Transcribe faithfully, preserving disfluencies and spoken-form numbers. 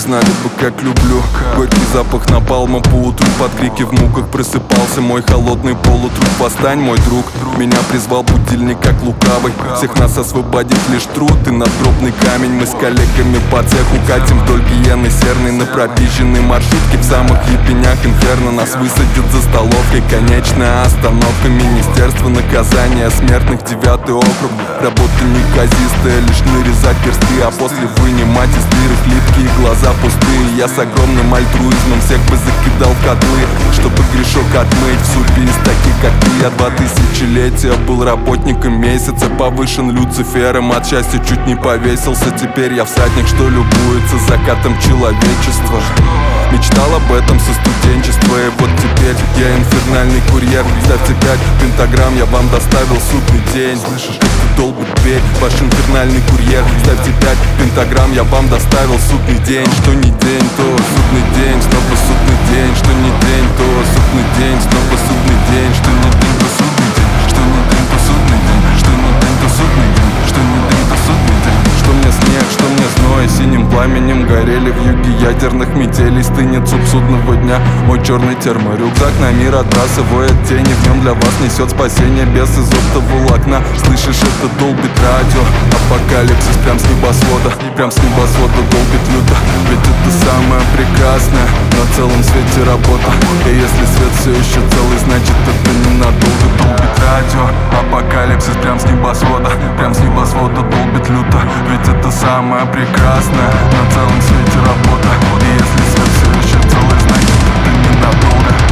знали бы, как люблю. Горький запах напалма по утру, под крики в муках просыпался мой холодный полутруп. Восстань, мой друг, меня призвал будильник как лукавый. Всех нас освободит лишь труд и надгробный камень. Мы с коллегами по цеху катим вдоль Гиены Серной на пропизженной маршрутке в самых ебенях инферно. Нас высадят за столовкой, конечная остановка. Министерство наказания смертных, девятый округ. Работа неказистая, лишь нарезать персты, а после вынимать из дырок липкие глаза пустые. Я с огромным альтруизмом всех бы закидал в котлы, чтобы грешок отмыть в супе из таких, как ты. Я два тысячелетия был работником месяца, повышен Люцифером, от счастья чуть не повесился. Теперь я всадник, что любуется закатом человечества. Мечтал об этом со студенчества, и вот теперь я инфернальный курьер. Ставьте пять пентаграмм, я вам доставил судный день. Слышишь, как ты долбит дверь, ваш инфернальный курьер. Ставьте пять пентаграмм, я вам доставил судный день. Что не день, то судный день, снова судный день. Что не день, то судный день, снова судный день. Что не день, то судный день, что не день, то судный день. Что не день, то судный день, что не день, то судный день. Что мне снег, что мне зной, синим пламенем горели в юге ядерных метелей. Стынет суп судного дня, мой черный терморюкзак на мир отбрасывает тени. В нем для вас несет спасение без из оптоволокна. Слышишь, это долбит радио, апокалипсис прям с небосвода. Прям с небосвода долбит люто, ведь это самое прекрасное на целом свете работа. И если свет все еще целый, значит это ненадолго. Долбит радио, апокалипсис прям с небосвода. Прям с небосвода долбит люто, ведь это самое прекрасное на целом свете работа. И если свет все еще целый, значит это ненадолго.